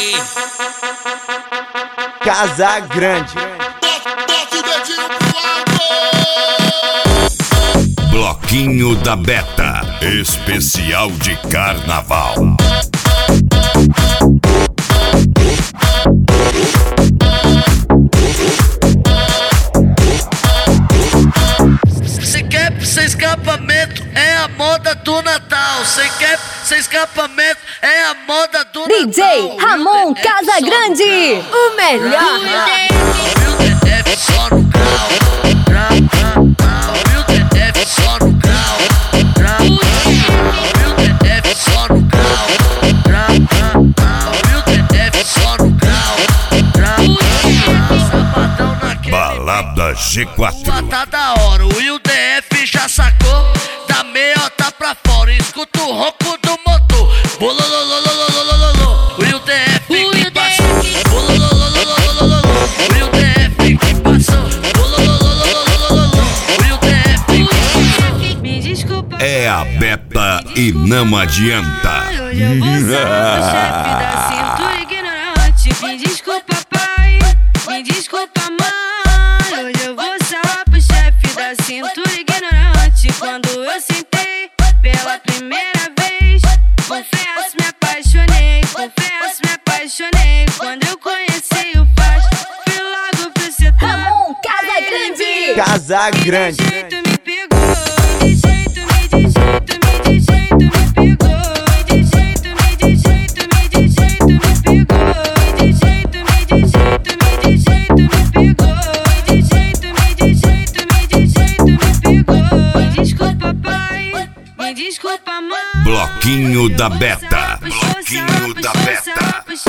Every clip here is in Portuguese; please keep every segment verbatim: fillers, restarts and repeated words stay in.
Casa Grande. Bloquinho da Beta, especial de carnaval. Sem cap, sem escapamento, é a moda do Natal. Sem cap, sem escapamento, é a moda do Natal. D J Ramon Casa Grande, o melhor. O D F só no grau, grau, grau, grau. O D F só no grau, grau, grau. O D F só no grau, grau, grau, grau. O D F só no grau, grau, grau. Sabadão naquele Balada G quatro. tá da hora, o I D F já sacou, da meiota pra fora, escuta o ronco do motor. Bolololololololololol, o I D F que passou. Bololololololololol, o I D F que passou. Bolololololololol, o I D F que passou. Me desculpa. É a Beta e não adianta. Hoje eu vou ser o chefe da cintura ignorante. Me desculpa, pai. Me desculpa, mãe. Hoje eu vou ser o chefe da cintura ignorante. Quando eu sentei pela primeira vez, confesso, me apaixonei. Confesso, me apaixonei. Quando eu conheci o Faz, fui logo pro setor. Ramon Casa Grande. Casa Grande. De jeito me pegou. De jeito, me de jeito, me de jeito me pegou. De jeito, me de jeito, me de jeito me pegou. De jeito, me de jeito, me de jeito me pegou. De jeito, me de jeito, me de jeito me pegou. Me desculpa, pai. Me desculpa, mãe. Bloquinho da Beta. Bloquinho da Beta.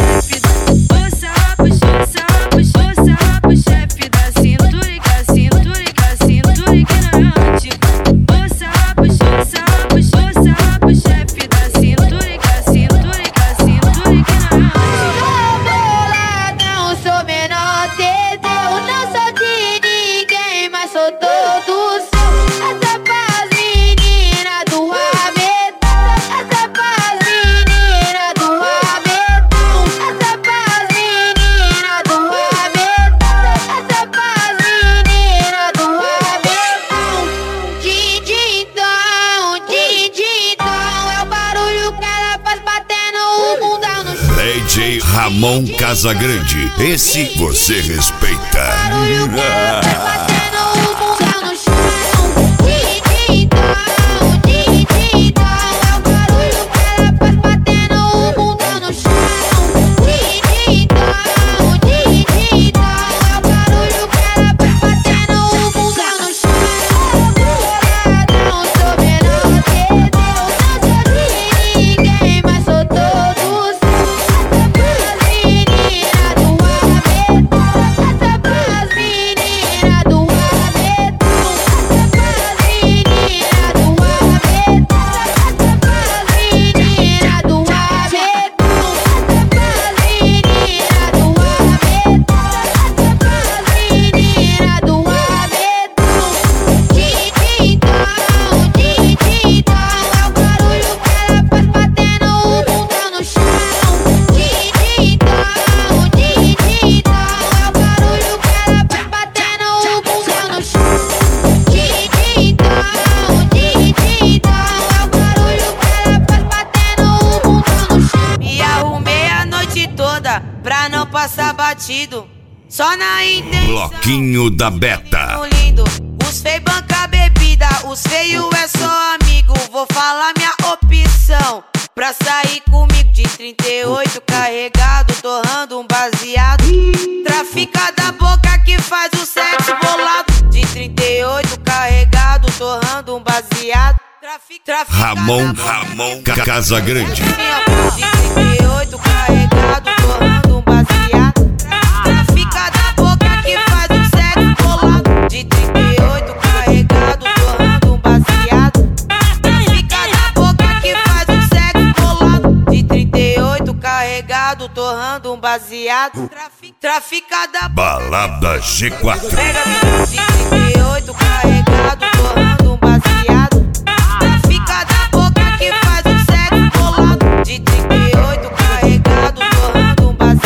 Chefe da cintura e da cintura e da cintura ignorante. Moça, puxa, puxa, chefe da cintura e da cintura e da cintura ignorante. Sou boladão, sou menor de Deus. Não sou de ninguém, mas sou todo seu. Essa paz, menina do rabetão. Essa paz, menina do rabetão. Essa paz, menina do rabetão. Essa paz, menina do rabetão. Dindindão, dindindão. É o barulho que ela faz batendo o mundão no chão. D J Ramon Casa Grande, esse você respeita. Barulho que ela faz batendo o mundão no chão. Dindindão, dindindão. É o barulho que ela faz batendo o mundão no chão. Dindindão, dindindão. É o barulho que ela faz batendo o mundão no chão. Boladão, sou menor de Deus. Não sou de ninguém, mas sou todo seu. Essa paz, menina do rabetão. Essa paz, menina do rabetão. Essa paz, menina do rabetão. Essa paz, menina do rabetão. Essa paz, menina do rabetão. Dindindão, dindindão. É o barulho que ela faz batendo o mundão no chão. Dindindão, dindindão. É o barulho que ela faz batendo o mundão no chão. Dindindão, dindindão. É o barulho que ela faz batendo o mundão no chão. Me arrumei a noite toda pra não passar batido. Só na intenção. Bloquinho da Beta. Lindo. Os feios banca bebida, os feios é só amigo. Vou falar minha opção. Pra sair comigo de trinta e oito carregado, torrando um baseado. Trafica da boca que faz o sexo bolado. De trinta e oito carregado, torrando um baseado. Trafica, trafica Ramon, da boca Ramon Casa Grande. de trinta e oito carregado, torrando um baseado. Trafica da boca que faz o sexo bolado. De trinta e oito carregado, torrando um baseado. Trafica da boca que faz o sexo bolado. De trinta e oito carregado, torrando um baseado. Trafica, trafica da boca. Balada G quatro. Pega de trinta e oito carregado, torrando um baseado. Trafica da boca que faz o sexo bolado. De trinta e oito carregado, torrando um baseado.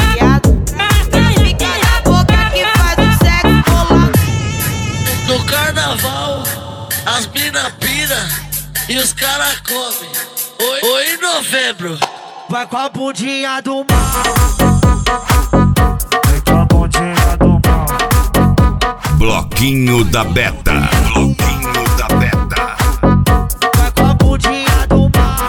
come. Oi, oi, novembro. Vai com a bundinha do mal. Vai com a bundinha do mal. Bloquinho da Beta. Bloquinho da Beta. Vai com a bundinha do mal.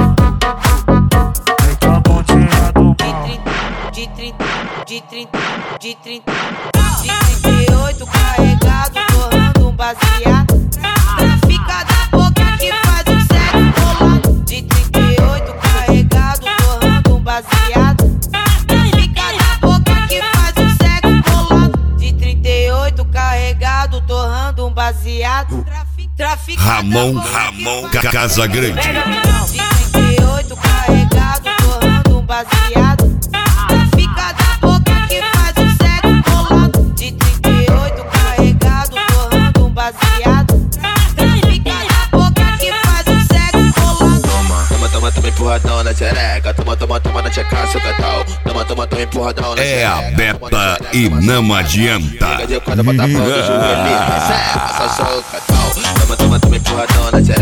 Vai com a bundinha do mal. De trinta, de trinta, de trinta, de trinta e oito carregado, torrando um baseado. Trafica da boca que faz um sexo bolado. De trinta e oito carregado, torrando um baseado. Trafica da boca que faz um sexo bolado. De trinta e oito carregado, torrando um baseado. Trafica Ramon, Ramon Casagrande. de trinta e oito carregado, torrando um baseado. Trafica da boca que faz um sexo bolado. De trinta e oito carregado, torrando um baseado. Trafica da boca que faz um sexo bolado. Toma, toma, toma, toma empurradão na xereca. Toma, toma, toma na tcheca, seu catal. Toma, toma, toma empurradão na xereca. É a Beta e não adianta. Liga de quando bota a mão no joelho, recebe, só só o catal. Toma, toma, toma empurradão na xereca.